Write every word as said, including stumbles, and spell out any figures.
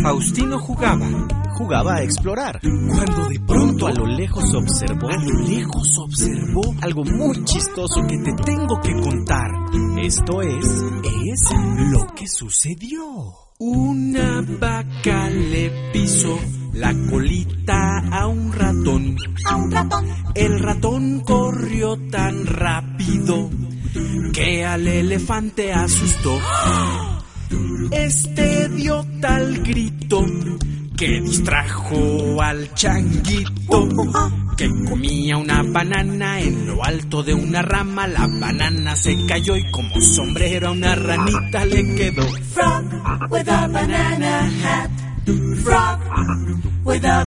Faustino jugaba, jugaba a explorar, cuando de pronto a lo lejos observó, a lo lejos observó algo muy chistoso que te tengo que contar. Esto es, es lo que sucedió. Una vaca le pisó la colita a un ratón. A un ratón. El ratón corrió tan rápido que al elefante asustó. Este dio tal grito que distrajo al changuito, que comía una banana en lo alto de una rama. La banana se cayó y como sombrero a una ranita le quedó. Frog with a banana hat. Frog with a